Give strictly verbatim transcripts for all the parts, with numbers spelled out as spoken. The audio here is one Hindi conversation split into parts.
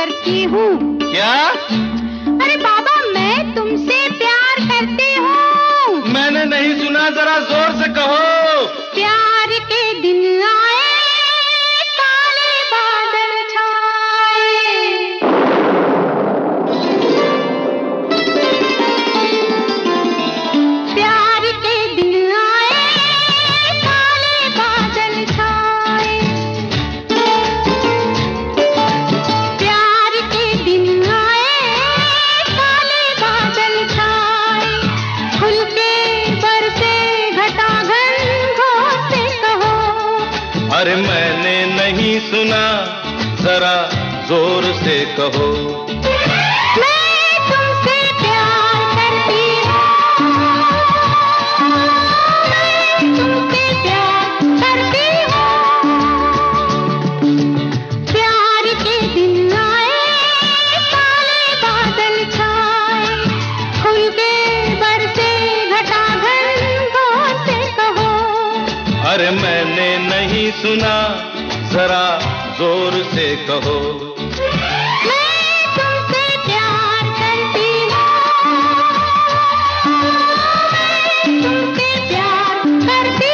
करती हूँ। क्या? अरे बाबा, मैं तुमसे प्यार करती हूँ। मैंने नहीं सुना, जरा जोर से कहो। प्यार के दिन आए, काले बादल छाए। प्यार के दिन आए, काले बादल छाए। प्यार के दिन आए, काले बादल छाए। खुल के बरसे घटा घन से कहो। अरे मैंने नहीं सुना, जरा जोर से कहो। मैं तुमसे प्यार करती हूँ। मैं तुमसे प्यार करती हूँ। प्यार के दिन आए, काले बादल छाए। खुल के बरसे घटा घन से कहो। अरे मैंने नहीं सुना, जरा जोर से कहो। मैं तुमसे प्यार करती हूँ। मैं तुमसे प्यार करती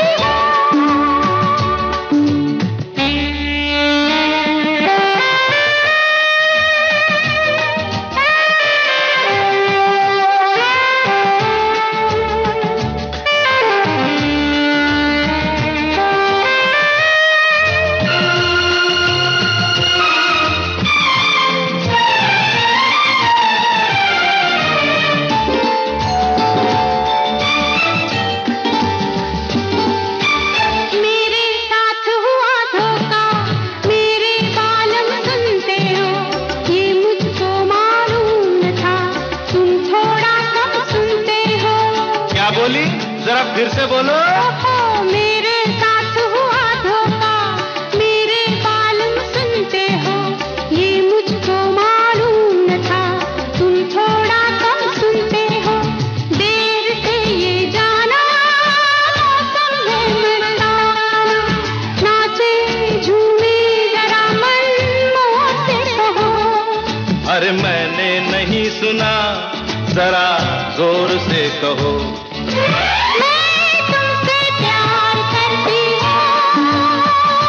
बोली, जरा फिर से बोलो। ओहो, मेरे साथ हुआ धोखा, मेरे मालूम सुनते हो, ये मुझको मालूम न था, तुम थोड़ा कम सुनते हो। देर से ये जाना, मौसम है मस्ताना, नाचे झूमे जरा मन मोह से कहो। अरे मैंने नहीं सुना, जरा जोर से कहो। मैं तुमसे प्यार करती हूँ।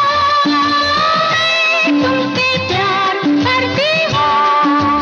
मैं तुमसे प्यार करती हूँ।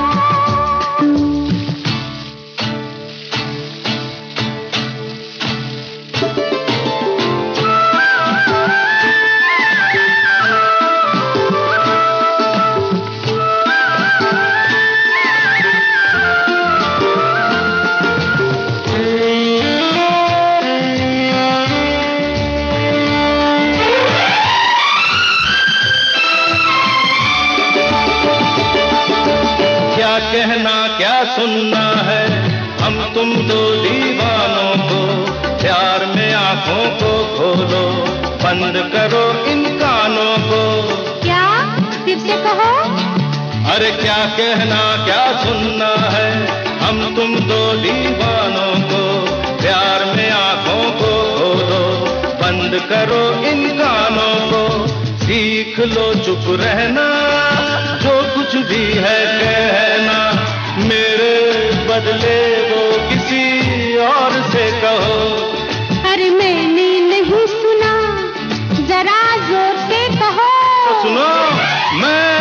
कहना क्या सुनना है, हम तुम दो दीवानों को, प्यार में आंखों को खोलो, बंद करो इन कानों को। क्या? फिर से कहो। अरे क्या कहना क्या सुनना है, हम तुम दो दीवानों को, प्यार में आंखों को खोलो, बंद करो इन कानों को। सीख लो चुप रहना, जो कुछ भी है कहना, मेरे बदले वो किसी और से कहो। अरे मैंने नहीं सुना, जरा जोर से कहो। तो सुनो, मैं